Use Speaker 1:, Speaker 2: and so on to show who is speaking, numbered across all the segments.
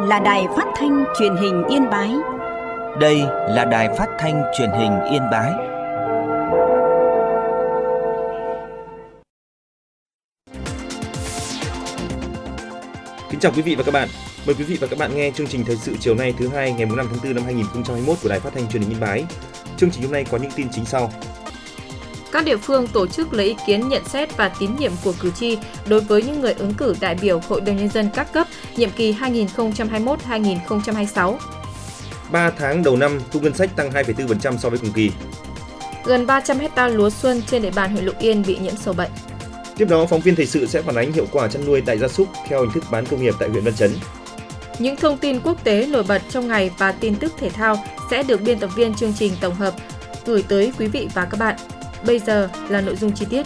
Speaker 1: là Đài Phát thanh Truyền hình Yên Bái.
Speaker 2: Đây là Đài Phát thanh Truyền hình Yên Bái.
Speaker 3: Kính chào quý vị và các bạn. Mời quý vị và các bạn nghe chương trình thời sự chiều nay thứ hai ngày 5 tháng 4 năm 2021 của Đài Phát thanh Truyền hình Yên Bái. Chương trình hôm nay có những tin chính sau.
Speaker 4: Các địa phương tổ chức lấy ý kiến nhận xét và tín nhiệm của cử tri đối với những người ứng cử đại biểu Hội đồng Nhân dân các cấp nhiệm kỳ 2021-2026.
Speaker 3: 3 tháng đầu năm, thu ngân sách tăng 2,4% so với cùng kỳ.
Speaker 4: Gần 300 hecta lúa xuân trên địa bàn huyện Lục Yên bị nhiễm sâu bệnh.
Speaker 3: Tiếp đó, phóng viên thời sự sẽ phản ánh hiệu quả chăn nuôi tại gia súc theo hình thức bán công nghiệp tại huyện Văn Chấn.
Speaker 4: Những thông tin quốc tế nổi bật trong ngày và tin tức thể thao sẽ được biên tập viên chương trình tổng hợp gửi tới quý vị và các bạn. Bây giờ là nội dung chi tiết.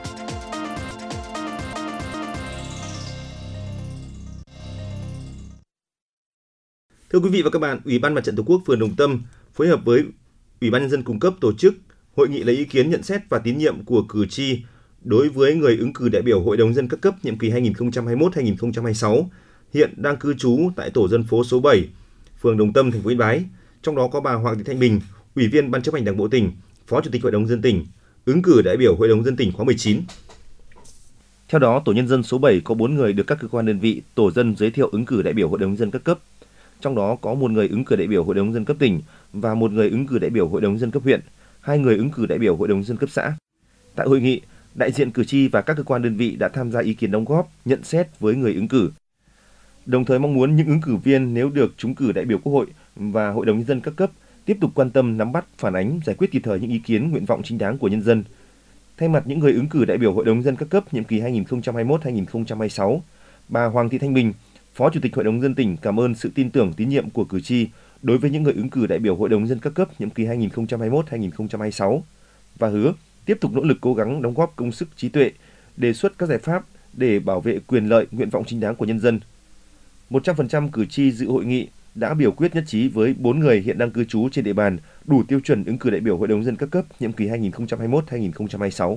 Speaker 3: Thưa quý vị và các bạn, Ủy ban Mặt trận Tổ quốc phường Đồng Tâm phối hợp với Ủy ban Nhân dân cung cấp tổ chức hội nghị lấy ý kiến nhận xét và tín nhiệm của cử tri đối với người ứng cử đại biểu Hội đồng Nhân dân các cấp nhiệm kỳ 2021-2026 hiện đang cư trú tại tổ dân phố số 7, phường Đồng Tâm, thành phố Yên Bái. Trong đó có bà Hoàng Thị Thanh Bình, Ủy viên Ban chấp hành Đảng bộ tỉnh, Phó Chủ tịch Hội đồng Nhân dân tỉnh, ứng cử đại biểu Hội đồng Nhân dân tỉnh khóa 19. Theo đó, tổ nhân dân số 7 có 4 người được các cơ quan đơn vị, tổ dân giới thiệu ứng cử đại biểu Hội đồng Nhân dân các cấp. Trong đó có 1 người ứng cử đại biểu Hội đồng Nhân dân cấp tỉnh và 1 người ứng cử đại biểu Hội đồng Nhân dân cấp huyện, 2 người ứng cử đại biểu Hội đồng Nhân dân cấp xã. Tại hội nghị, đại diện cử tri và các cơ quan đơn vị đã tham gia ý kiến đóng góp, nhận xét với người ứng cử. Đồng thời mong muốn những ứng cử viên nếu được trúng cử đại biểu Quốc hội và Hội đồng Nhân dân các cấp tiếp tục quan tâm nắm bắt, phản ánh, giải quyết kịp thời những ý kiến, nguyện vọng chính đáng của nhân dân. Thay mặt những người ứng cử đại biểu Hội đồng Nhân dân các cấp nhiệm kỳ 2021-2026, bà Hoàng Thị Thanh Bình, Phó Chủ tịch Hội đồng Nhân dân tỉnh cảm ơn sự tin tưởng tín nhiệm của cử tri đối với những người ứng cử đại biểu Hội đồng Nhân dân các cấp nhiệm kỳ 2021-2026 và hứa tiếp tục nỗ lực cố gắng đóng góp công sức trí tuệ, đề xuất các giải pháp để bảo vệ quyền lợi, nguyện vọng chính đáng của nhân dân. 100% cử tri dự hội nghị đã biểu quyết nhất trí với 4 người hiện đang cư trú trên địa bàn đủ tiêu chuẩn ứng cử đại biểu Hội đồng Nhân dân các cấp nhiệm kỳ 2021-2026.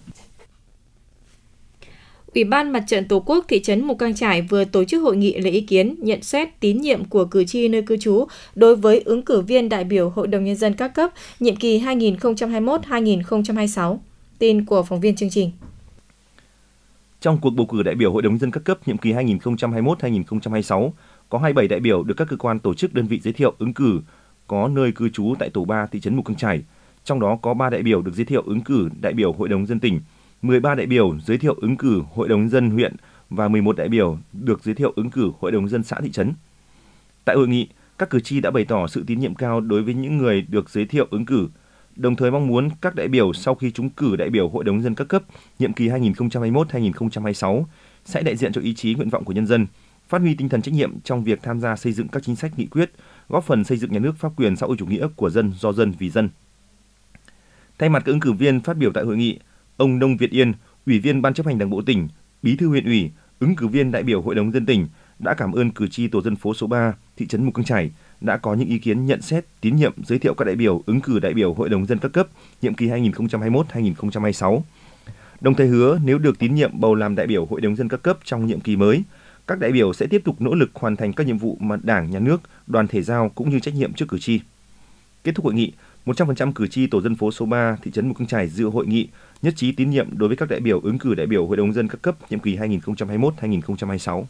Speaker 4: Ủy ban Mặt trận Tổ quốc thị trấn Mù Cang Chải vừa tổ chức hội nghị lấy ý kiến, nhận xét tín nhiệm của cử tri nơi cư trú đối với ứng cử viên đại biểu Hội đồng Nhân dân các cấp nhiệm kỳ 2021-2026. Tin của phóng viên chương trình.
Speaker 3: Trong cuộc bầu cử đại biểu Hội đồng Nhân dân các cấp nhiệm kỳ 2021-2026, có 27 đại biểu được các cơ quan tổ chức đơn vị giới thiệu ứng cử có nơi cư trú tại tổ 3 thị trấn Mù Cang Chải. Trong đó có 3 đại biểu được giới thiệu ứng cử đại biểu Hội đồng Nhân dân tỉnh, 13 đại biểu giới thiệu ứng cử Hội đồng Nhân dân huyện và 11 đại biểu được giới thiệu ứng cử Hội đồng Nhân dân xã thị trấn. Tại hội nghị, các cử tri đã bày tỏ sự tín nhiệm cao đối với những người được giới thiệu ứng cử, đồng thời mong muốn các đại biểu sau khi trúng cử đại biểu Hội đồng Nhân dân các cấp nhiệm kỳ 2021-2026 sẽ đại diện cho ý chí nguyện vọng của nhân dân, phát huy tinh thần trách nhiệm trong việc tham gia xây dựng các chính sách nghị quyết, góp phần xây dựng nhà nước pháp quyền xã hội chủ nghĩa của dân, do dân, vì dân. Thay mặt các ứng cử viên phát biểu tại hội nghị, ông Nông Việt Yên, Ủy viên Ban chấp hành Đảng bộ tỉnh, Bí thư huyện ủy, ứng cử viên đại biểu Hội đồng Nhân dân tỉnh đã cảm ơn cử tri tổ dân phố số 3, thị trấn Mù Cang Chải đã có những ý kiến nhận xét, tín nhiệm giới thiệu các đại biểu ứng cử đại biểu Hội đồng Nhân dân các cấp nhiệm kỳ 2021-2026. Đồng thời hứa nếu được tín nhiệm bầu làm đại biểu Hội đồng Nhân dân các cấp trong nhiệm kỳ mới, các đại biểu sẽ tiếp tục nỗ lực hoàn thành các nhiệm vụ mà Đảng, Nhà nước, đoàn thể giao cũng như trách nhiệm trước cử tri. Kết thúc hội nghị, 100% cử tri tổ dân phố số 3, thị trấn Mù Cang Chải dự hội nghị nhất trí tín nhiệm đối với các đại biểu ứng cử đại biểu Hội đồng Nhân dân các cấp nhiệm kỳ 2021-2026.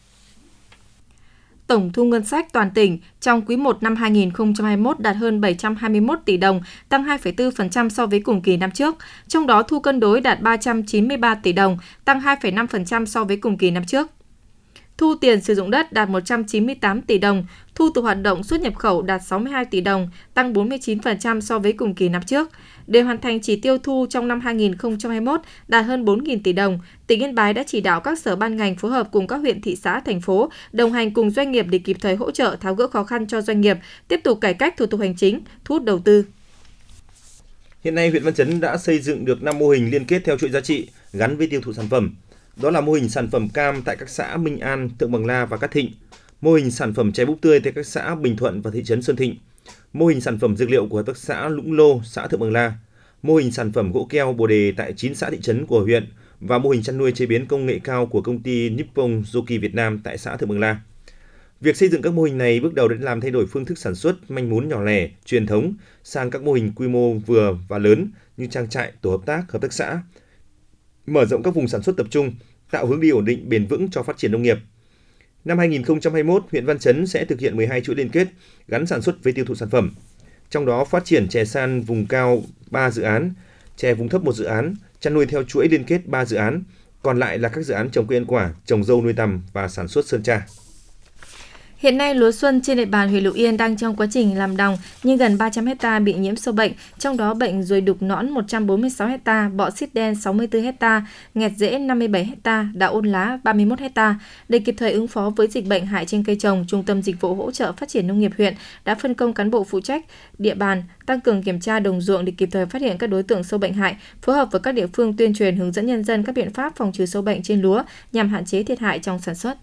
Speaker 4: Tổng thu ngân sách toàn tỉnh trong quý 1 năm 2021 đạt hơn 721 tỷ đồng, tăng 2,4% so với cùng kỳ năm trước. Trong đó thu cân đối đạt 393 tỷ đồng, tăng 2,5% so với cùng kỳ năm trước. Thu tiền sử dụng đất đạt 198 tỷ đồng, thu từ hoạt động xuất nhập khẩu đạt 62 tỷ đồng, tăng 49% so với cùng kỳ năm trước. Để hoàn thành chỉ tiêu thu trong năm 2021 đạt hơn 4.000 tỷ đồng, tỉnh Yên Bái đã chỉ đạo các sở ban ngành phối hợp cùng các huyện, thị xã, thành phố đồng hành cùng doanh nghiệp để kịp thời hỗ trợ tháo gỡ khó khăn cho doanh nghiệp, tiếp tục cải cách thủ tục hành chính, thu hút đầu tư.
Speaker 3: Hiện nay, huyện Văn Chấn đã xây dựng được 5 mô hình liên kết theo chuỗi giá trị gắn với tiêu thụ sản phẩm. Đó là mô hình sản phẩm cam tại các xã Minh An, Thượng Bằng La và Cát Thịnh, mô hình sản phẩm chè búp tươi tại các xã Bình Thuận và thị trấn Sơn Thịnh, mô hình sản phẩm dược liệu của hợp tác xã Lũng Lô, xã Thượng Bằng La, mô hình sản phẩm gỗ keo Bồ Đề tại 9 xã thị trấn của huyện và mô hình chăn nuôi chế biến công nghệ cao của công ty Nippon Joki Việt Nam tại xã Thượng Bằng La. Việc xây dựng các mô hình này bước đầu đã làm thay đổi phương thức sản xuất manh mún nhỏ lẻ, truyền thống sang các mô hình quy mô vừa và lớn như trang trại, tổ hợp tác xã, mở rộng các vùng sản xuất tập trung, tạo hướng đi ổn định bền vững cho phát triển nông nghiệp. Năm 2021, huyện Văn Chấn sẽ thực hiện 12 chuỗi liên kết gắn sản xuất với tiêu thụ sản phẩm. Trong đó phát triển chè san vùng cao 3 dự án, chè vùng thấp 1 dự án, chăn nuôi theo chuỗi liên kết 3 dự án, còn lại là các dự án trồng cây ăn quả, trồng dâu nuôi tằm và sản xuất sơn tra.
Speaker 4: Hiện nay, lúa xuân trên địa bàn huyện Lục Yên đang trong quá trình làm đồng, nhưng gần 300 ha bị nhiễm sâu bệnh, trong đó bệnh ruồi đục nõn 146 ha, bọ xít đen 64 ha, nghẹt rễ 57 ha, đạo ôn lá 31 ha. Để kịp thời ứng phó với dịch bệnh hại trên cây trồng, Trung tâm Dịch vụ Hỗ trợ Phát triển Nông nghiệp huyện đã phân công cán bộ phụ trách địa bàn tăng cường kiểm tra đồng ruộng để kịp thời phát hiện các đối tượng sâu bệnh hại, phối hợp với các địa phương tuyên truyền hướng dẫn nhân dân các biện pháp phòng trừ sâu bệnh trên lúa nhằm hạn chế thiệt hại trong sản xuất.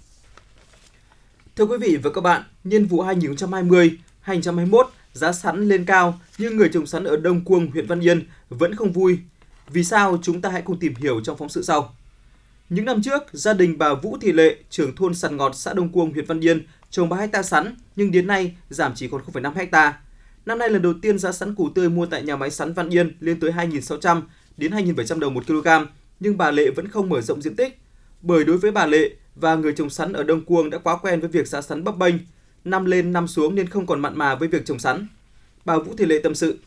Speaker 5: Thưa quý vị và các bạn, niên vụ 2020-2021 giá sắn lên cao nhưng người trồng sắn ở Đông Cuông, huyện Văn Yên vẫn không vui. Vì sao? Chúng ta hãy cùng tìm hiểu trong phóng sự sau. Những năm trước, gia đình bà Vũ Thị Lệ, trưởng thôn Sàn Ngọt, xã Đông Cuông, huyện Văn Yên trồng 3 ha sắn nhưng đến nay giảm chỉ còn 0,5 ha. Năm nay lần đầu tiên giá sắn củ tươi mua tại nhà máy sắn Văn Yên lên tới 2.600 đến 2.700 đồng 1 kg, nhưng bà Lệ vẫn không mở rộng diện tích. Bởi đối với bà Lệ và người trồng sắn ở Đông Cuông đã quá quen với việc giá sắn bấp bênh, năm lên năm xuống nên không còn mặn mà với việc trồng sắn. Bà Vũ Thị Lệ tâm sự.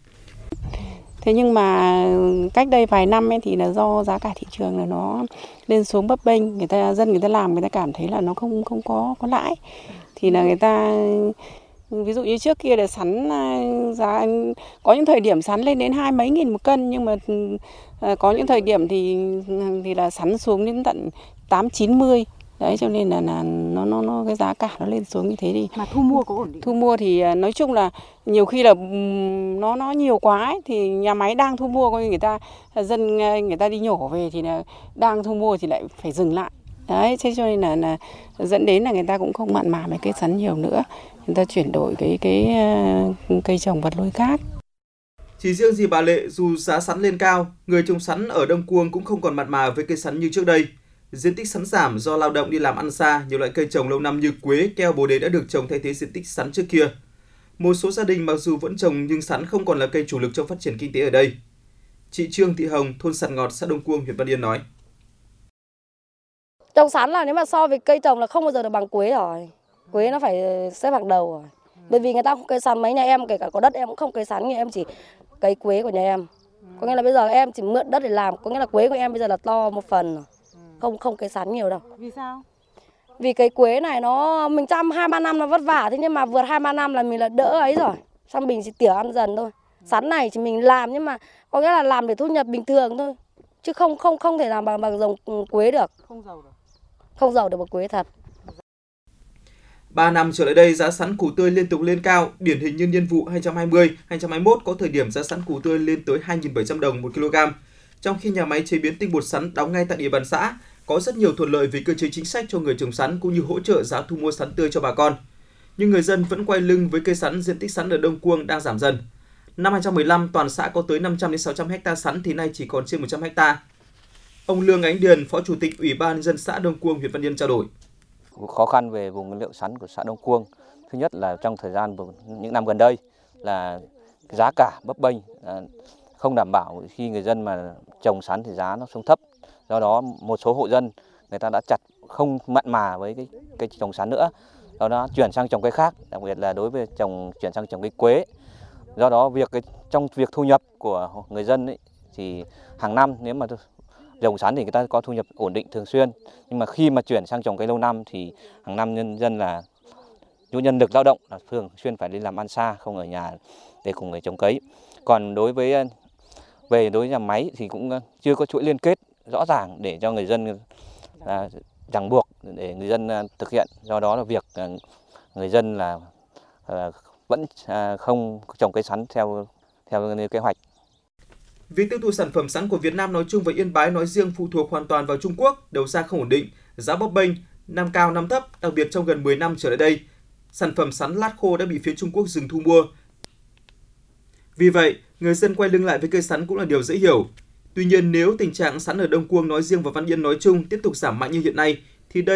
Speaker 6: Thế nhưng mà cách đây vài năm ấy thì là do giá cả thị trường là nó lên xuống bấp bênh, người ta làm người ta cảm thấy là nó không có lãi. Thì là người ta ví dụ như trước kia là sắn giá có những thời điểm sắn lên đến 20 mấy nghìn một cân, nhưng mà có những thời điểm thì là sắn xuống đến tận 8-90. Đấy, cho nên là nó cái giá cả nó lên xuống như thế thì
Speaker 1: mà thu mua có ổn định.
Speaker 6: Thu mua thì nói chung là nhiều khi là nó nhiều quá ấy, thì nhà máy đang thu mua coi người ta đi nhổ về thì là đang thu mua thì lại phải dừng lại. Đấy, thế cho nên là dẫn đến là người ta cũng không mặn mà với cây sắn nhiều nữa. Người ta chuyển đổi cái cây trồng vật nuôi khác.
Speaker 5: Chỉ riêng gì bà Lệ, dù giá sắn lên cao, người trồng sắn ở Đông Cuông cũng không còn mặn mà với cây sắn như trước đây. Diện tích sắn giảm do lao động đi làm ăn xa, nhiều loại cây trồng lâu năm như quế, keo, bồ đề đã được trồng thay thế diện tích sắn trước kia. Một số gia đình mặc dù vẫn trồng nhưng sắn không còn là cây chủ lực trong phát triển kinh tế ở đây. Chị Trương Thị Hồng, thôn Sàn Ngọt, xã Đông Cuông, huyện Văn Yên nói.
Speaker 7: Trồng sắn là nếu mà so với cây trồng là không bao giờ được bằng quế rồi. Quế nó phải xếp hàng đầu rồi. Bởi vì người ta không cây sắn, mấy nhà em kể cả có đất em cũng không cây sắn, nhưng em chỉ cấy quế của nhà em. Có nghĩa là bây giờ em chỉ mượn đất để làm, có nghĩa là quế của em bây giờ là to một phần rồi. Không cây sắn nhiều đâu.
Speaker 1: Vì sao?
Speaker 7: Vì cái quế này mình chăm 2-3 năm nó vất vả, thế nhưng mà vượt 2-3 năm là mình là đỡ ấy rồi. Xong mình chỉ tỉa ăn dần thôi. Sắn này chỉ mình làm nhưng mà có nghĩa là làm để thu nhập bình thường thôi. Chứ không thể làm bằng dòng quế được. Không giàu được bằng quế thật.
Speaker 5: 3 năm trở lại đây, giá sắn củ tươi liên tục lên cao, điển hình như niên vụ 2020-2021 có thời điểm giá sắn củ tươi lên tới 2.700 đồng 1 kg. Trong khi nhà máy chế biến tinh bột sắn đóng ngay tại địa bàn xã, có rất nhiều thuận lợi vì cơ chế chính sách cho người trồng sắn cũng như hỗ trợ giá thu mua sắn tươi cho bà con. Nhưng người dân vẫn quay lưng với cây sắn, diện tích sắn ở Đông Cuông đang giảm dần. Năm 2015, toàn xã có tới 500 đến 600 ha sắn thì nay chỉ còn trên 100 ha. Ông Lương Ánh Điền, Phó Chủ tịch Ủy ban nhân dân xã Đông Cuông, huyện Văn Yên trao đổi.
Speaker 8: Khó khăn về vùng nguyên liệu sắn của xã Đông Cuông, thứ nhất là trong thời gian những năm gần đây là giá cả bấp bênh, không đảm bảo. Khi người dân mà trồng sắn thì giá nó xuống thấp, do đó một số hộ dân người ta đã chặt không mặn mà với cái cây trồng sắn nữa, do đó chuyển sang trồng cây khác, đặc biệt là đối với chuyển sang trồng cây quế. Do đó trong việc thu nhập của người dân ấy, thì hàng năm nếu mà trồng sắn thì người ta có thu nhập ổn định thường xuyên, nhưng mà khi mà chuyển sang trồng cây lâu năm thì hàng năm nhân dân là nhân lực lao động là thường xuyên phải đi làm ăn xa, không ở nhà để cùng người trồng cấy. Còn đối với nhà máy thì cũng chưa có chuỗi liên kết rõ ràng để cho người dân ràng buộc để người dân thực hiện. Do đó là việc người dân là vẫn không trồng cây sắn theo kế hoạch.
Speaker 5: Việc tiêu thụ sản phẩm sắn của Việt Nam nói chung và Yên Bái nói riêng phụ thuộc hoàn toàn vào Trung Quốc, đầu ra không ổn định, giá bấp bênh, năm cao năm thấp, đặc biệt trong gần 10 năm trở lại đây, sản phẩm sắn lát khô đã bị phía Trung Quốc dừng thu mua. Vì vậy, người dân quay lưng lại với cây sắn cũng là điều dễ hiểu. Tuy nhiên, nếu tình trạng sắn ở Đông Cuông nói riêng và Văn Yên nói chung tiếp tục giảm mạnh như hiện nay, thì đây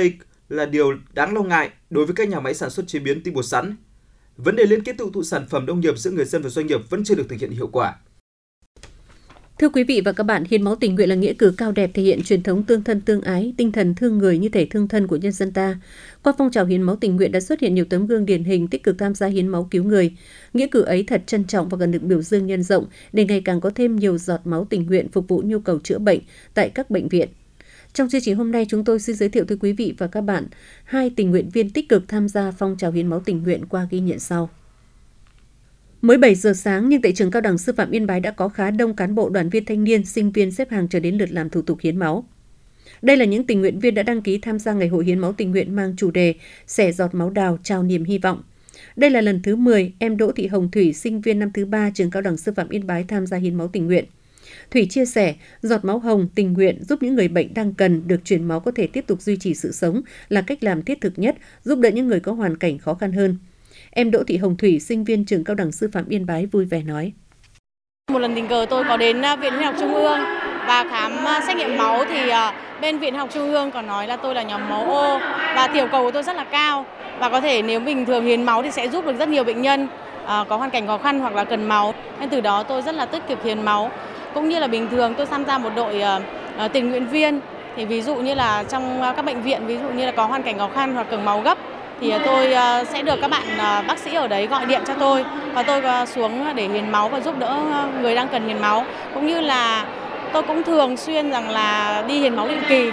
Speaker 5: là điều đáng lo ngại đối với các nhà máy sản xuất chế biến tinh bột sắn. Vấn đề liên kết tiêu thụ sản phẩm nông nghiệp giữa người dân và doanh nghiệp vẫn chưa được thực hiện hiệu quả.
Speaker 9: Thưa quý vị và các bạn, hiến máu tình nguyện là nghĩa cử cao đẹp thể hiện truyền thống tương thân tương ái, tinh thần thương người như thể thương thân của nhân dân ta. Qua phong trào hiến máu tình nguyện đã xuất hiện nhiều tấm gương điển hình tích cực tham gia hiến máu cứu người. Nghĩa cử ấy thật trân trọng và cần được biểu dương nhân rộng để ngày càng có thêm nhiều giọt máu tình nguyện phục vụ nhu cầu chữa bệnh tại các bệnh viện. Trong chương trình hôm nay, chúng tôi xin giới thiệu tới quý vị và các bạn 2 tình nguyện viên tích cực tham gia phong trào hiến máu tình nguyện qua ghi nhận sau. Mới 7 giờ sáng nhưng tại trường Cao đẳng Sư phạm Yên Bái đã có khá đông cán bộ, đoàn viên thanh niên, sinh viên xếp hàng chờ đến lượt làm thủ tục hiến máu. Đây là những tình nguyện viên đã đăng ký tham gia ngày hội hiến máu tình nguyện mang chủ đề Xẻ giọt máu đào trao niềm hy vọng. Đây là lần thứ 10 em Đỗ Thị Hồng Thủy, sinh viên năm thứ 3 trường Cao đẳng Sư phạm Yên Bái tham gia hiến máu tình nguyện. Thủy chia sẻ, giọt máu hồng tình nguyện giúp những người bệnh đang cần được truyền máu có thể tiếp tục duy trì sự sống là cách làm thiết thực nhất, giúp đỡ những người có hoàn cảnh khó khăn hơn. Em Đỗ Thị Hồng Thủy, sinh viên trường Cao đẳng Sư phạm Yên Bái vui vẻ nói.
Speaker 10: Một lần tình cờ tôi có đến Viện Huyết học Trung ương và khám xét nghiệm máu thì bên Viện Huyết học Trung ương còn nói là tôi là nhóm máu O và tiểu cầu của tôi rất là cao và có thể nếu bình thường hiến máu thì sẽ giúp được rất nhiều bệnh nhân có hoàn cảnh khó khăn hoặc là cần máu. Nên từ đó tôi rất là tích cực hiến máu. Cũng như là bình thường tôi tham gia một đội tình nguyện viên thì ví dụ như là trong các bệnh viện ví dụ như là có hoàn cảnh khó khăn hoặc cần máu gấp thì tôi sẽ được các bạn bác sĩ ở đấy gọi điện cho tôi và tôi xuống để hiến máu và giúp đỡ người đang cần hiến máu. Cũng như là tôi cũng thường xuyên rằng là đi hiến máu định kỳ.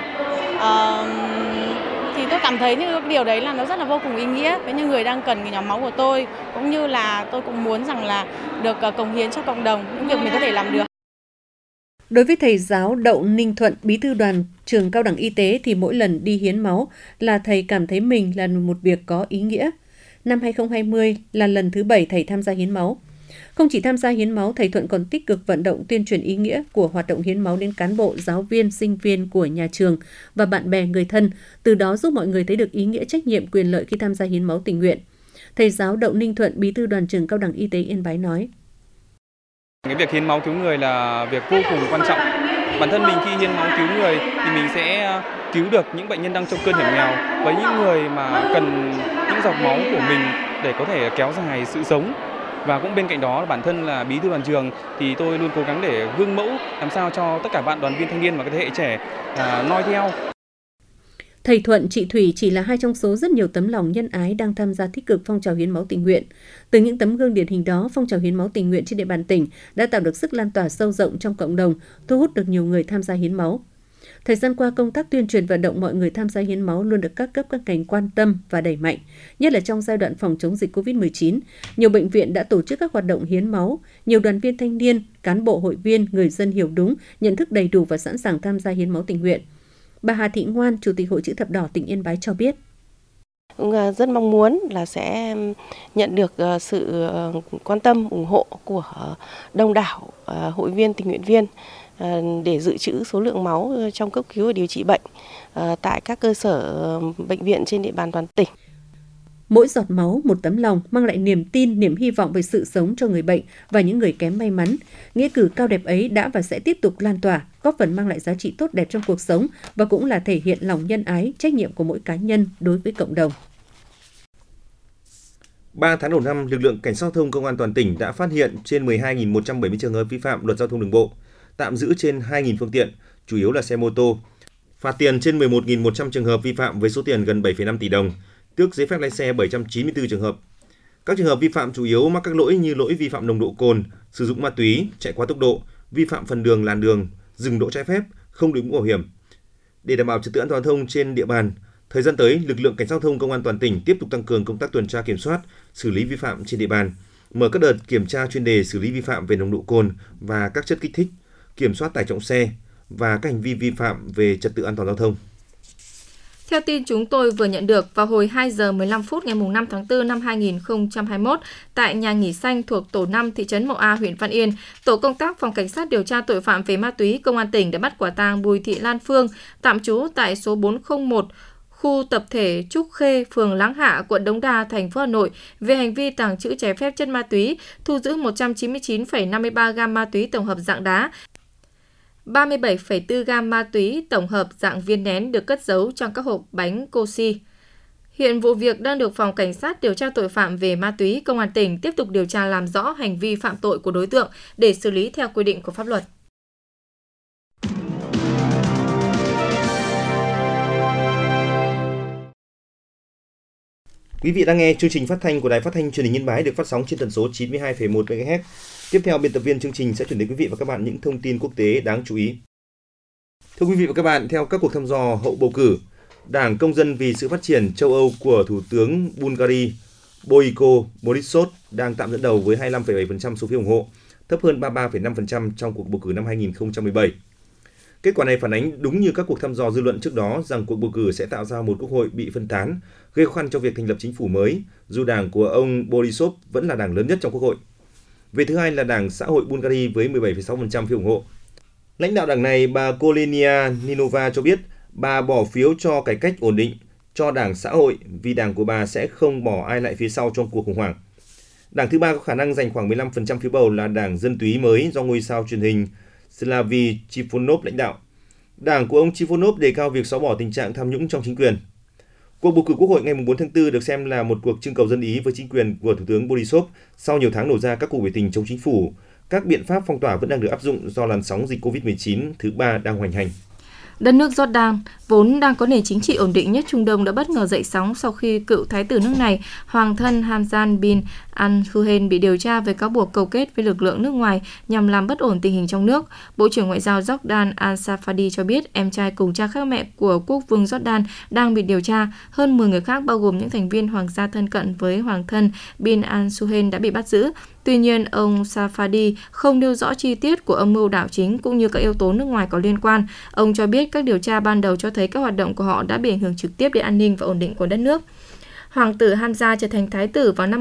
Speaker 10: Thì tôi cảm thấy những điều đấy là nó rất là vô cùng ý nghĩa với những người đang cần cái nhóm máu của tôi, cũng như là tôi cũng muốn rằng là được cống hiến cho cộng đồng những việc mình có thể làm được.
Speaker 9: Đối với thầy giáo Đậu Ninh Thuận, bí thư đoàn trường Cao đẳng Y tế thì mỗi lần đi hiến máu là thầy cảm thấy mình là một việc có ý nghĩa. Năm 2020 là lần thứ 7 thầy tham gia hiến máu. Không chỉ tham gia hiến máu, thầy Thuận còn tích cực vận động tuyên truyền ý nghĩa của hoạt động hiến máu đến cán bộ, giáo viên, sinh viên của nhà trường và bạn bè người thân, từ đó giúp mọi người thấy được ý nghĩa, trách nhiệm, quyền lợi khi tham gia hiến máu tình nguyện. Thầy giáo Đậu Ninh Thuận, bí thư đoàn trường Cao đẳng Y tế Yên Bái nói.
Speaker 11: Cái việc hiến máu cứu người là việc vô cùng quan trọng. Bản thân mình khi hiến máu cứu người thì mình sẽ cứu được những bệnh nhân đang trong cơn hiểm nghèo với những người mà cần những giọt máu của mình để có thể kéo dài sự sống. Và cũng bên cạnh đó, bản thân là bí thư đoàn trường thì tôi luôn cố gắng để gương mẫu làm sao cho tất cả bạn đoàn viên thanh niên và các thế hệ trẻ noi theo.
Speaker 9: Thầy Thuận, chị Thủy chỉ là 2 trong số rất nhiều tấm lòng nhân ái đang tham gia tích cực phong trào hiến máu tình nguyện. Từ những tấm gương điển hình đó, phong trào hiến máu tình nguyện trên địa bàn tỉnh đã tạo được sức lan tỏa sâu rộng trong cộng đồng, thu hút được nhiều người tham gia hiến máu. Thời gian qua, công tác tuyên truyền vận động mọi người tham gia hiến máu luôn được các cấp các ngành quan tâm và đẩy mạnh, nhất là trong giai đoạn phòng chống dịch COVID-19. Nhiều bệnh viện đã tổ chức các hoạt động hiến máu, nhiều đoàn viên thanh niên, cán bộ hội viên, người dân hiểu đúng, nhận thức đầy đủ và sẵn sàng tham gia hiến máu tình nguyện. Bà Hà Thị Ngoan, Chủ tịch Hội Chữ Thập Đỏ tỉnh Yên Bái cho biết.
Speaker 6: Rất mong muốn là sẽ nhận được sự quan tâm, ủng hộ của đông đảo hội viên, tình nguyện viên để dự trữ số lượng máu trong cấp cứu và điều trị bệnh tại các cơ sở bệnh viện trên địa bàn toàn tỉnh.
Speaker 9: Mỗi giọt máu, một tấm lòng mang lại niềm tin, niềm hy vọng về sự sống cho người bệnh và những người kém may mắn. Nghĩa cử cao đẹp ấy đã và sẽ tiếp tục lan tỏa, góp phần mang lại giá trị tốt đẹp trong cuộc sống và cũng là thể hiện lòng nhân ái, trách nhiệm của mỗi cá nhân đối với cộng đồng.
Speaker 3: 3 tháng đầu năm, lực lượng Cảnh sát giao thông Công an toàn tỉnh đã phát hiện trên 12.170 trường hợp vi phạm luật giao thông đường bộ, tạm giữ trên 2.000 phương tiện, chủ yếu là xe mô tô, phạt tiền trên 11.100 trường hợp vi phạm với số tiền gần 7,5 tỷ đồng, tước giấy phép lái xe 794 trường hợp. Các trường hợp vi phạm chủ yếu mắc các lỗi như lỗi vi phạm nồng độ cồn, sử dụng ma túy, chạy quá tốc độ, vi phạm phần đường làn đường, dừng đỗ trái phép, không đội mũ bảo hiểm. Để đảm bảo trật tự an toàn giao thông trên địa bàn, thời gian tới, lực lượng Cảnh sát giao thông Công an toàn tỉnh tiếp tục tăng cường công tác tuần tra kiểm soát, xử lý vi phạm trên địa bàn, mở các đợt kiểm tra chuyên đề xử lý vi phạm về nồng độ cồn và các chất kích thích, kiểm soát tải trọng xe và các hành vi vi phạm về trật tự an toàn giao thông.
Speaker 4: Theo tin chúng tôi vừa nhận được, vào hồi 2 giờ 15 phút ngày 5 tháng 4 năm 2021, tại nhà nghỉ xanh thuộc tổ 5 thị trấn Mậu A, huyện Văn Yên, tổ công tác Phòng Cảnh sát điều tra tội phạm về ma túy Công an tỉnh đã bắt quả tang Bùi Thị Lan Phương, tạm trú tại số 401, khu tập thể Trúc Khê, phường Láng Hạ, quận Đống Đa, thành phố Hà Nội về hành vi tàng trữ trái phép chất ma túy, thu giữ 199,53 gam ma túy tổng hợp dạng đá 37,4 gam ma túy tổng hợp dạng viên nén được cất giấu trong các hộp bánh Cosi. Hiện vụ việc đang được Phòng Cảnh sát điều tra tội phạm về ma túy Công an tỉnh tiếp tục điều tra làm rõ hành vi phạm tội của đối tượng để xử lý theo quy định của pháp luật.
Speaker 3: Quý vị đang nghe chương trình phát thanh của Đài Phát thanh Truyền hình Yên Bái được phát sóng trên tần số 92,1 MHz. Tiếp theo, biên tập viên chương trình sẽ chuyển đến quý vị và các bạn những thông tin quốc tế đáng chú ý. Thưa quý vị và các bạn, theo các cuộc thăm dò hậu bầu cử, Đảng Công dân vì sự phát triển châu Âu của Thủ tướng Bulgaria Boyko Borisov đang tạm dẫn đầu với 25,7% số phiếu ủng hộ, thấp hơn 33,5% trong cuộc bầu cử năm 2017. Kết quả này phản ánh đúng như các cuộc thăm dò dư luận trước đó rằng cuộc bầu cử sẽ tạo ra một quốc hội bị phân tán, gây khó khăn cho việc thành lập chính phủ mới, dù đảng của ông Borisov vẫn là đảng lớn nhất trong quốc hội. Về thứ hai là Đảng Xã hội Bulgaria với 17,6% phiếu ủng hộ. Lãnh đạo đảng này, bà Kolenia Ninova cho biết bà bỏ phiếu cho cải cách ổn định cho Đảng Xã hội vì đảng của bà sẽ không bỏ ai lại phía sau trong cuộc khủng hoảng. Đảng thứ ba có khả năng giành khoảng 15% phiếu bầu là Đảng Dân túy mới do ngôi sao truyền hình Slavy Trifonov lãnh đạo. Đảng của ông Trifonov đề cao việc xóa bỏ tình trạng tham nhũng trong chính quyền. Cuộc bầu cử quốc hội ngày 4 tháng 4 được xem là một cuộc trưng cầu dân ý với chính quyền của Thủ tướng Borisov sau nhiều tháng nổ ra các cuộc biểu tình chống chính phủ. Các biện pháp phong tỏa vẫn đang được áp dụng do làn sóng dịch COVID-19 thứ 3 đang hoành hành.
Speaker 4: Đất nước Jordan, vốn đang có nền chính trị ổn định nhất Trung Đông đã bất ngờ dậy sóng sau khi cựu thái tử nước này, Hoàng thân Hamdan bin al-Fuhen bị điều tra về cáo buộc câu kết với lực lượng nước ngoài nhằm làm bất ổn tình hình trong nước. Bộ trưởng Ngoại giao Jordan al-Safadi cho biết em trai cùng cha khác mẹ của quốc vương Jordan đang bị điều tra. Hơn 10 người khác bao gồm những thành viên hoàng gia thân cận với Hoàng thân bin al-Fuhen đã bị bắt giữ. Tuy nhiên, ông Safadi không nêu rõ chi tiết của âm mưu đảo chính cũng như các yếu tố nước ngoài có liên quan. Ông cho biết các điều tra ban đầu cho thấy các hoạt động của họ đã bị ảnh hưởng trực tiếp đến an ninh và ổn định của đất nước. Hoàng tử Hamza trở thành thái tử vào năm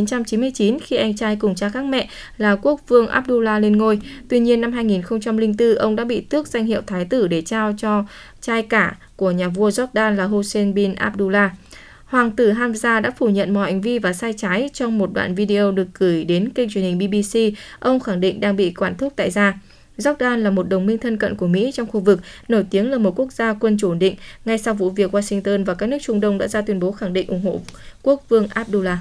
Speaker 4: 1999 khi anh trai cùng cha khác mẹ là quốc vương Abdullah lên ngôi. Tuy nhiên, năm 2004, ông đã bị tước danh hiệu thái tử để trao cho trai cả của nhà vua Jordan là Hossein bin Abdullah. Hoàng tử Hamza đã phủ nhận mọi hành vi và sai trái trong một đoạn video được gửi đến kênh truyền hình BBC. Ông khẳng định đang bị quản thúc tại gia. Jordan là một đồng minh thân cận của Mỹ trong khu vực, nổi tiếng là một quốc gia quân chủ ổn định. Ngay sau vụ việc, Washington và các nước Trung Đông đã ra tuyên bố khẳng định ủng hộ quốc vương Abdullah.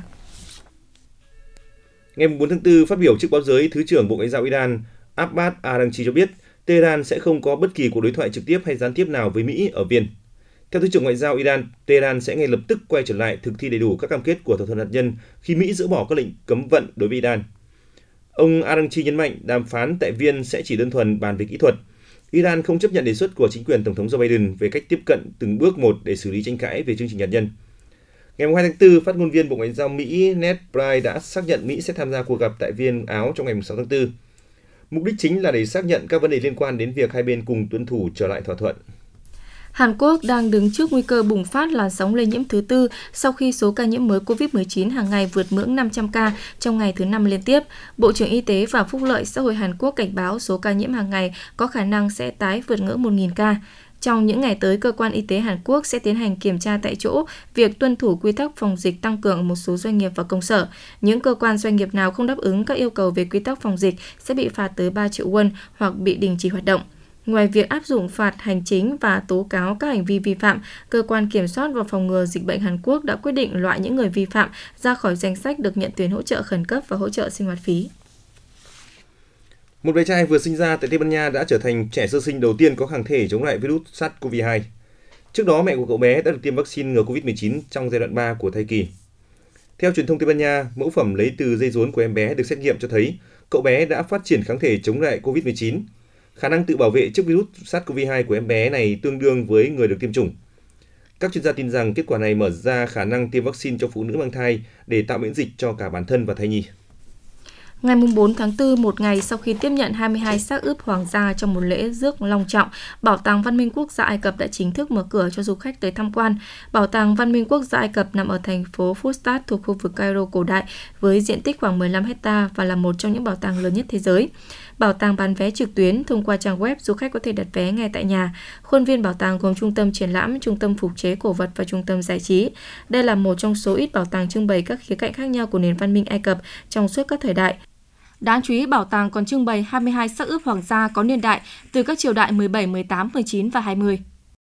Speaker 3: Ngày 4 tháng 4, phát biểu trước báo giới, Thứ trưởng Bộ Ngoại giao Iran Abbas Araghchi cho biết Tehran sẽ không có bất kỳ cuộc đối thoại trực tiếp hay gián tiếp nào với Mỹ ở Viên. Theo Thứ trưởng Ngoại giao Iran, Tehran sẽ ngay lập tức quay trở lại thực thi đầy đủ các cam kết của thỏa thuận hạt nhân khi Mỹ dỡ bỏ các lệnh cấm vận đối với Iran. Ông Araghchi nhấn mạnh đàm phán tại Viên sẽ chỉ đơn thuần bàn về kỹ thuật. Iran không chấp nhận đề xuất của chính quyền Tổng thống Joe Biden về cách tiếp cận từng bước một để xử lý tranh cãi về chương trình hạt nhân. Ngày 2 tháng 4, phát ngôn viên Bộ Ngoại giao Mỹ Ned Price đã xác nhận Mỹ sẽ tham gia cuộc gặp tại Viên, Áo trong ngày 6 tháng 4. Mục đích chính là để xác nhận các vấn đề liên quan đến việc hai bên cùng tuân thủ trở lại thỏa thuận.
Speaker 4: Hàn Quốc đang đứng trước nguy cơ bùng phát làn sóng lây nhiễm thứ tư sau khi số ca nhiễm mới COVID-19 hàng ngày vượt ngưỡng 500 ca trong ngày thứ 5 liên tiếp. Bộ trưởng Y tế và Phúc lợi xã hội Hàn Quốc cảnh báo số ca nhiễm hàng ngày có khả năng sẽ tái vượt ngưỡng 1.000 ca. Trong những ngày tới, cơ quan y tế Hàn Quốc sẽ tiến hành kiểm tra tại chỗ việc tuân thủ quy tắc phòng dịch tăng cường ở một số doanh nghiệp và công sở. Những cơ quan doanh nghiệp nào không đáp ứng các yêu cầu về quy tắc phòng dịch sẽ bị phạt tới 3 triệu won hoặc bị đình chỉ hoạt động. Ngoài việc áp dụng phạt hành chính và tố cáo các hành vi vi phạm, cơ quan kiểm soát và phòng ngừa dịch bệnh Hàn Quốc đã quyết định loại những người vi phạm ra khỏi danh sách được nhận tiền hỗ trợ khẩn cấp và hỗ trợ sinh hoạt phí.
Speaker 3: Một bé trai vừa sinh ra tại Tây Ban Nha đã trở thành trẻ sơ sinh đầu tiên có kháng thể chống lại virus SARS-CoV-2. Trước đó, mẹ của cậu bé đã được tiêm vaccine ngừa COVID-19 trong giai đoạn 3 của thai kỳ. Theo truyền thông Tây Ban Nha, mẫu phẩm lấy từ dây rốn của em bé được xét nghiệm cho thấy cậu bé đã phát triển kháng thể chống lại COVID-19. Khả năng tự bảo vệ trước virus SARS-CoV-2 của em bé này tương đương với người được tiêm chủng. Các chuyên gia tin rằng kết quả này mở ra khả năng tiêm vaccine cho phụ nữ mang thai để tạo miễn dịch cho cả bản thân và thai nhi.
Speaker 4: Ngày 4 tháng 4, một ngày sau khi tiếp nhận 22 xác ướp hoàng gia trong một lễ rước long trọng, Bảo tàng Văn minh Quốc gia Ai Cập đã chính thức mở cửa cho du khách tới tham quan. Bảo tàng Văn minh Quốc gia Ai Cập nằm ở thành phố Fustat thuộc khu vực Cairo cổ đại với diện tích khoảng 15 hectare và là một trong những bảo tàng lớn nhất thế giới. Bảo tàng bán vé trực tuyến thông qua trang web, du khách có thể đặt vé ngay tại nhà. Khuôn viên bảo tàng gồm trung tâm triển lãm, trung tâm phục chế cổ vật và trung tâm giải trí. Đây là một trong số ít bảo tàng trưng bày các khía cạnh khác nhau của nền văn minh Ai Cập trong suốt các thời đại. Đáng chú ý, bảo tàng còn trưng bày 22 xác ướp hoàng gia có niên đại từ các triều đại 17, 18, 19 và 20.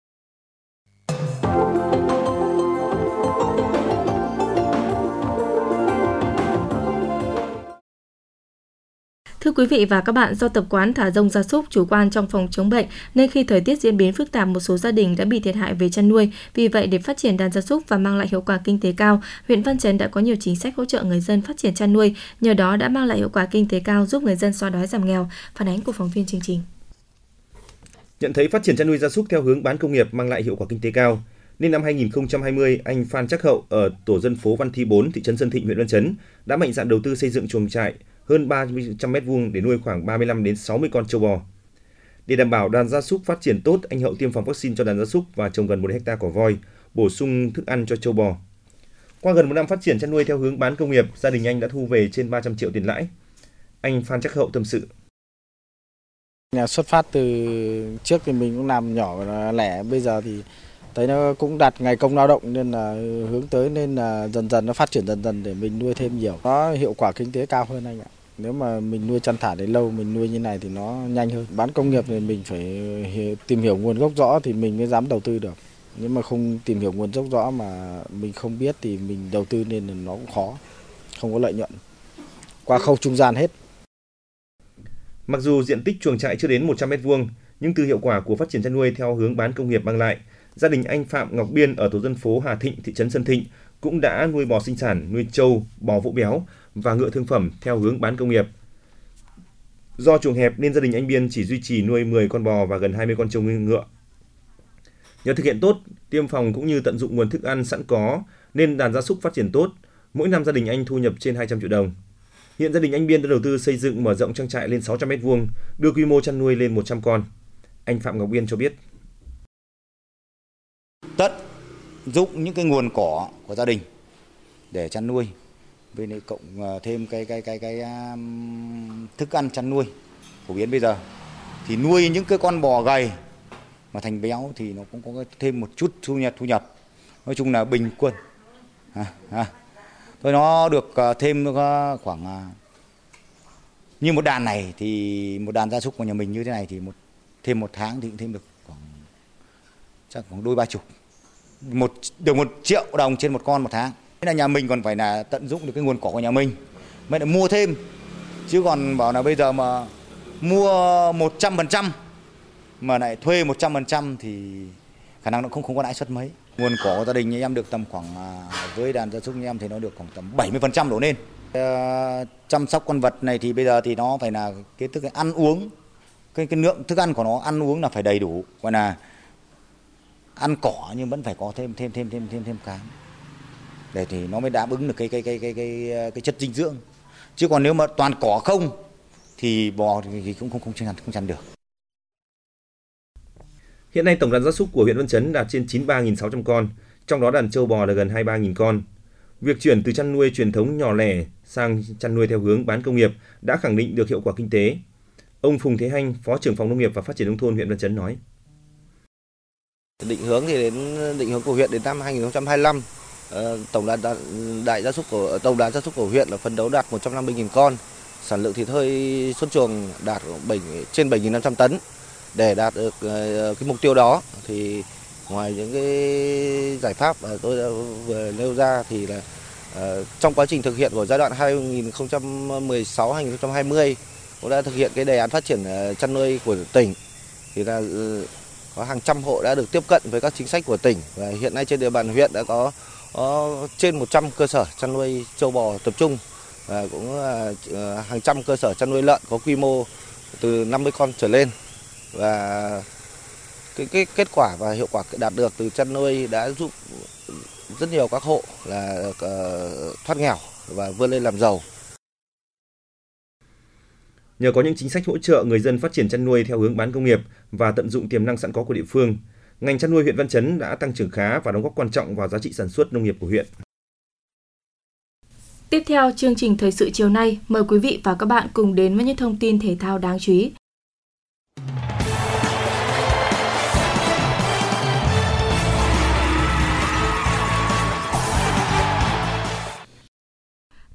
Speaker 4: Thưa quý vị và các bạn, do tập quán thả rông gia súc chủ quan trong phòng chống bệnh nên khi thời tiết diễn biến phức tạp, một số gia đình đã bị thiệt hại về chăn nuôi. Vì vậy, để phát triển đàn gia súc và mang lại hiệu quả kinh tế cao, huyện Văn Chấn đã có nhiều chính sách hỗ trợ người dân phát triển chăn nuôi, nhờ đó đã mang lại hiệu quả kinh tế cao, giúp người dân xóa đói giảm nghèo. Phản ánh của phóng viên chương trình.
Speaker 3: Nhận thấy phát triển chăn nuôi gia súc theo hướng bán công nghiệp mang lại hiệu quả kinh tế cao, nên năm 2020, anh Phan Trắc Hậu ở tổ dân phố Văn Thi 4, thị trấn Sơn Thịnh, huyện Văn Chấn đã mạnh dạn đầu tư xây dựng chuồng trại hơn 300 m2 để nuôi khoảng 35 đến 60 con trâu bò. Để đảm bảo đàn gia súc phát triển tốt, anh Hậu tiêm phòng vaccine cho đàn gia súc và trồng gần 1 hectare cỏ voi, bổ sung thức ăn cho trâu bò. Qua gần 1 năm phát triển chăn nuôi theo hướng bán công nghiệp, gia đình anh đã thu về trên 300 triệu tiền lãi. Anh Phan Trắc Hậu tâm sự.
Speaker 12: Xuất phát từ trước thì mình cũng làm nhỏ lẻ, bây giờ thì thấy nó cũng đặt ngày công lao động nên là hướng tới, nên là dần dần nó phát triển dần để mình nuôi thêm nhiều. Nó hiệu quả kinh tế cao hơn anh ạ. Nếu mà mình nuôi chăn thả đến lâu, mình nuôi như này thì nó nhanh hơn. Bán công nghiệp thì mình phải tìm hiểu nguồn gốc rõ thì mình mới dám đầu tư được. Nếu mà không tìm hiểu nguồn gốc rõ mà mình không biết thì mình đầu tư nên là nó cũng khó, không có lợi nhuận. Qua khâu trung gian hết.
Speaker 3: Mặc dù diện tích chuồng trại chưa đến 100 m2, nhưng từ hiệu quả của phát triển chăn nuôi theo hướng bán công nghiệp mang lại, gia đình anh Phạm Ngọc Biên ở tổ dân phố Hà Thịnh, thị trấn Sơn Thịnh cũng đã nuôi bò sinh sản, nuôi trâu, bò vỗ béo và ngựa thương phẩm theo hướng bán công nghiệp. Do chuồng hẹp nên gia đình anh Biên chỉ duy trì nuôi 10 con bò và gần 20 con trâu ngựa. Nhờ thực hiện tốt, tiêm phòng cũng như tận dụng nguồn thức ăn sẵn có nên đàn gia súc phát triển tốt. Mỗi năm gia đình anh thu nhập trên 200 triệu đồng. Hiện gia đình anh Biên đã đầu tư xây dựng mở rộng trang trại lên 600 m2, đưa quy mô chăn nuôi lên 100 con. Anh Phạm Ngọc Biên cho biết.
Speaker 13: Tận dụng những cái nguồn cỏ của gia đình để chăn nuôi, bên này cộng thêm cái thức ăn chăn nuôi phổ biến bây giờ thì nuôi những cái con bò gầy mà thành béo thì nó cũng có thêm một chút thu nhập. Nói chung là bình quân. Thôi nó được thêm khoảng như một đàn này thì một đàn gia súc của nhà mình như thế này thì thêm một tháng thì cũng thêm được chắc khoảng đôi 30. Được 1 triệu đồng trên một con một tháng. Thế là nhà mình còn phải là tận dụng được cái nguồn cỏ của nhà mình, mới lại mua thêm. Chứ còn bảo là bây giờ mà mua 100% mà lại thuê 100% thì khả năng nó không có lãi suất mấy. Nguồn cỏ của gia đình như em được tầm khoảng, với đàn gia súc như em thì nó được khoảng tầm 70% đổ lên. Chăm sóc con vật này thì bây giờ thì nó phải là cái thức ăn uống, cái lượng thức ăn của nó ăn uống là phải đầy đủ, gọi là ăn cỏ nhưng vẫn phải có thêm cám để thì nó mới đáp ứng được cái chất dinh dưỡng. Chứ còn nếu mà toàn cỏ không thì bò thì cũng không chăn được.
Speaker 3: Hiện nay tổng đàn gia súc của huyện Văn Chấn đạt trên 93.600 con, trong đó đàn trâu bò là gần 23.000 con. Việc chuyển từ chăn nuôi truyền thống nhỏ lẻ sang chăn nuôi theo hướng bán công nghiệp đã khẳng định được hiệu quả kinh tế. Ông Phùng Thế Hanh, Phó trưởng phòng Nông nghiệp và Phát triển nông thôn huyện Văn Chấn nói:
Speaker 14: Định hướng của huyện đến năm 2025, tổng đàn gia súc của huyện là phấn đấu đạt 150.000 con, sản lượng thịt hơi xuất chuồng đạt trên 7.500 tấn. Để đạt được cái mục tiêu đó thì ngoài những cái giải pháp tôi đã vừa nêu ra thì là trong quá trình thực hiện của giai đoạn 2016-2020 cũng đã thực hiện cái đề án phát triển chăn nuôi của tỉnh, thì là có hàng trăm hộ đã được tiếp cận với các chính sách của tỉnh, và hiện nay trên địa bàn huyện đã có trên 100 cơ sở chăn nuôi trâu bò tập trung, và cũng hàng trăm cơ sở chăn nuôi lợn có quy mô từ 50 con trở lên. Và cái kết quả và hiệu quả đạt được từ chăn nuôi đã giúp rất nhiều các hộ là thoát nghèo và vươn lên làm giàu.
Speaker 3: Nhờ có những chính sách hỗ trợ người dân phát triển chăn nuôi theo hướng bán công nghiệp và tận dụng tiềm năng sẵn có của địa phương, ngành chăn nuôi huyện Văn Chấn đã tăng trưởng khá và đóng góp quan trọng vào giá trị sản xuất nông nghiệp của huyện.
Speaker 4: Tiếp theo chương trình thời sự chiều nay, mời quý vị và các bạn cùng đến với những thông tin thể thao đáng chú ý.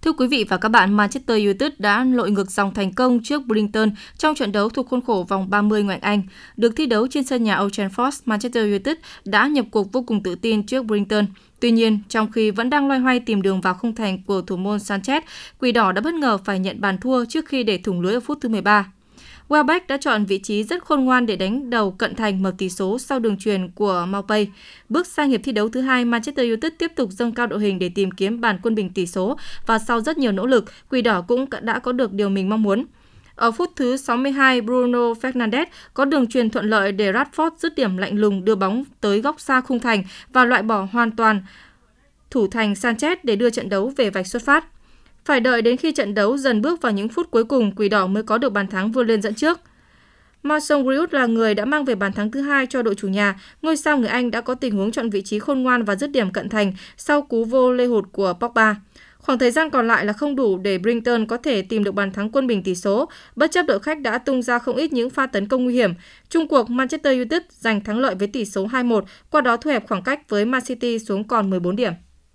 Speaker 4: Thưa quý vị và các bạn, Manchester United đã lội ngược dòng thành công trước Brighton trong trận đấu thuộc khuôn khổ vòng 30 ngoại hạng Anh. Được thi đấu trên sân nhà Old Trafford, Manchester United đã nhập cuộc vô cùng tự tin trước Brighton. Tuy nhiên, trong khi vẫn đang loay hoay tìm đường vào khung thành của thủ môn Sanchez, Quỷ đỏ đã bất ngờ phải nhận bàn thua trước khi để thủng lưới ở phút thứ 13. Welbeck đã chọn vị trí rất khôn ngoan để đánh đầu cận thành mở tỷ số sau đường chuyền của Maupay. Bước sang hiệp thi đấu thứ hai, Manchester United tiếp tục dâng cao đội hình để tìm kiếm bàn quân bình tỷ số và sau rất nhiều nỗ lực, Quỷ đỏ cũng đã có được điều mình mong muốn. Ở phút thứ 62, Bruno Fernandes có đường chuyền thuận lợi để Rashford dứt điểm lạnh lùng đưa bóng tới góc xa khung thành và loại bỏ hoàn toàn thủ thành Sanchez để đưa trận đấu về vạch xuất phát. Phải đợi đến khi trận đấu dần bước vào những phút cuối cùng, Quỷ đỏ mới có được bàn thắng vươn lên dẫn trước. Mason Greenwood là người đã mang về bàn thắng thứ hai cho đội chủ nhà. Ngôi sao người Anh đã có tình huống chọn vị trí khôn ngoan và dứt điểm cận thành sau cú vô lê hụt của Pogba. Khoảng thời gian còn lại là không đủ để Brighton có thể tìm được bàn thắng quân bình tỷ số, bất chấp đội khách đã tung ra không ít những pha tấn công nguy hiểm. Chung cuộc, Manchester United giành thắng lợi với tỷ số 2-1, qua đó thu hẹp khoảng cách với Man City xuống còn 14 điểm.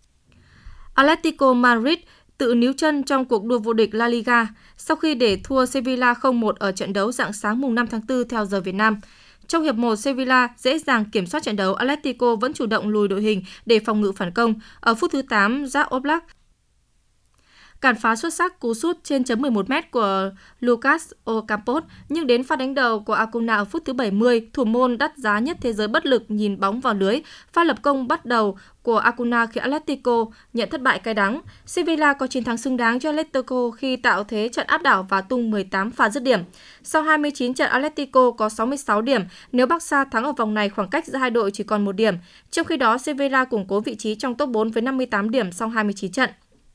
Speaker 4: Atletico Madrid tự níu chân trong cuộc đua vô địch La Liga sau khi để thua Sevilla 0-1 ở trận đấu rạng sáng mùng 5 tháng 4 theo giờ Việt Nam. Trong hiệp 1, Sevilla dễ dàng kiểm soát trận đấu, Atletico vẫn chủ động lùi đội hình để phòng ngự phản công. Ở phút thứ 8, Jack Oblak cản phá xuất sắc cú sút trên chấm 11m của Lucas Ocampos, nhưng đến pha đánh đầu của Acuna ở phút thứ 70, thủ môn đắt giá nhất thế giới bất lực nhìn bóng vào lưới. Pha lập công bắt đầu của Acuna khiến Atletico nhận thất bại cay đắng. Sevilla có chiến thắng xứng đáng cho Atletico khi tạo thế trận áp đảo và tung 18 pha dứt điểm. Sau 29 trận, Atletico có 66 điểm. Nếu Barca thắng ở vòng này, khoảng cách giữa hai đội chỉ còn 1 điểm. Trong khi đó, Sevilla củng cố vị trí trong top 4 với 58 điểm sau 29 trận.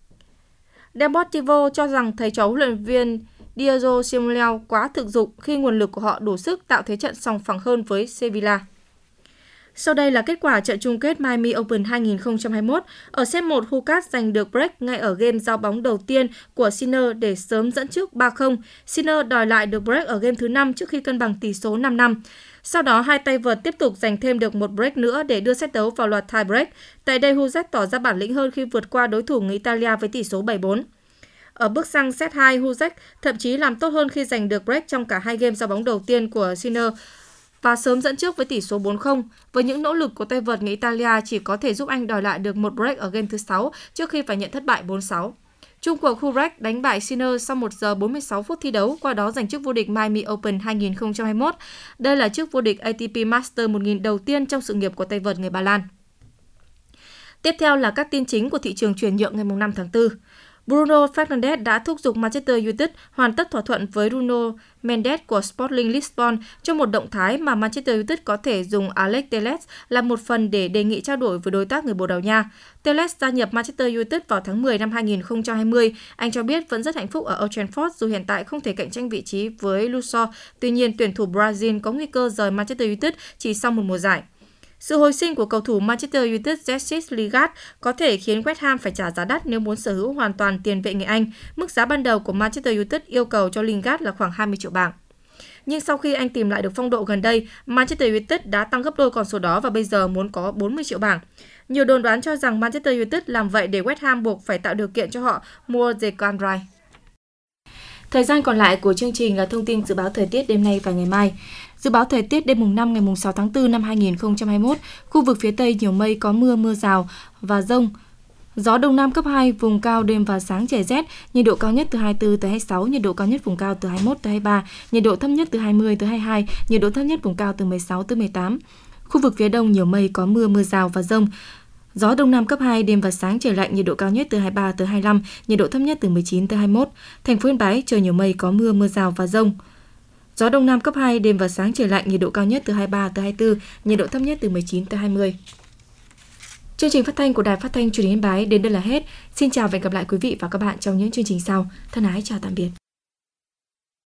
Speaker 4: Deportivo cho rằng thầy trò huấn luyện viên Diego Simeone quá thực dụng khi nguồn lực của họ đủ sức tạo thế trận sòng phẳng hơn với Sevilla. Sau đây là kết quả trận chung kết Miami Open 2021. Ở set 1, Hucat giành được break ngay ở game giao bóng đầu tiên của Sinner để sớm dẫn trước 3-0. Sinner đòi lại được break ở game thứ 5 trước khi cân bằng tỷ số 5-5. Sau đó, hai tay vợt tiếp tục giành thêm được một break nữa để đưa set đấu vào loạt tie break. Tại đây, Hucat tỏ ra bản lĩnh hơn khi vượt qua đối thủ người Italia với tỷ số 7-4. Ở bước sang set 2, Hucat thậm chí làm tốt hơn khi giành được break trong cả hai game giao bóng đầu tiên của Sinner và sớm dẫn trước với tỷ số 4-0. Với những nỗ lực của tay vợt người Italia chỉ có thể giúp anh đòi lại được một break ở game thứ 6 trước khi phải nhận thất bại 4-6. Chung cuộc, Hucat đánh bại Sinner sau 1 giờ 46 phút thi đấu, qua đó giành chức vô địch Miami Open 2021. Đây là chức vô địch ATP Masters 1000 đầu tiên trong sự nghiệp của tay vợt người Ba Lan. Tiếp theo là các tin chính của thị trường chuyển nhượng ngày 5 tháng 4. Bruno Fernandes đã thúc giục Manchester United hoàn tất thỏa thuận với Nuno Mendes của Sporting Lisbon trong một động thái mà Manchester United có thể dùng Alex Telles là một phần để đề nghị trao đổi với đối tác người Bồ Đào Nha. Telles gia nhập Manchester United vào tháng 10 năm 2020. Anh cho biết vẫn rất hạnh phúc ở Old Trafford dù hiện tại không thể cạnh tranh vị trí với Luso. Tuy nhiên, tuyển thủ Brazil có nguy cơ rời Manchester United chỉ sau một mùa giải. Sự hồi sinh của cầu thủ Manchester United Jesse Lingard có thể khiến West Ham phải trả giá đắt nếu muốn sở hữu hoàn toàn tiền vệ người Anh. Mức giá ban đầu của Manchester United yêu cầu cho Lingard là khoảng 20 triệu bảng. Nhưng sau khi anh tìm lại được phong độ gần đây, Manchester United đã tăng gấp đôi con số đó và bây giờ muốn có 40 triệu bảng. Nhiều đồn đoán cho rằng Manchester United làm vậy để West Ham buộc phải tạo điều kiện cho họ mua Declan Rice. Thời gian còn lại của chương trình là thông tin dự báo thời tiết đêm nay và ngày mai. Dự báo thời tiết đêm mùng 5 ngày mùng 6 tháng 4 năm 2021, khu vực phía Tây nhiều mây có mưa rào và dông. Gió Đông Nam cấp 2, vùng cao đêm và sáng trời rét, nhiệt độ cao nhất từ 24 tới 26, nhiệt độ cao nhất vùng cao từ 21 tới 23, nhiệt độ thấp nhất từ 20 tới 22, nhiệt độ thấp nhất vùng cao từ 16 tới 18. Khu vực phía Đông nhiều mây có mưa rào và dông. Gió Đông Nam cấp 2, đêm và sáng trời lạnh, nhiệt độ cao nhất từ 23 tới 25, nhiệt độ thấp nhất từ 19 tới 21. Thành phố Yên Bái trời nhiều mây có mưa rào và dông. Gió Đông Nam cấp 2, đêm và sáng trời lạnh, nhiệt độ cao nhất từ 23 tới 24, nhiệt độ thấp nhất từ 19 tới 20. Chương trình phát thanh của Đài Phát thanh Truyền hình Yên Bái đến đây là hết. Xin chào và hẹn gặp lại quý vị và các bạn trong những chương trình sau. Thân ái chào tạm biệt.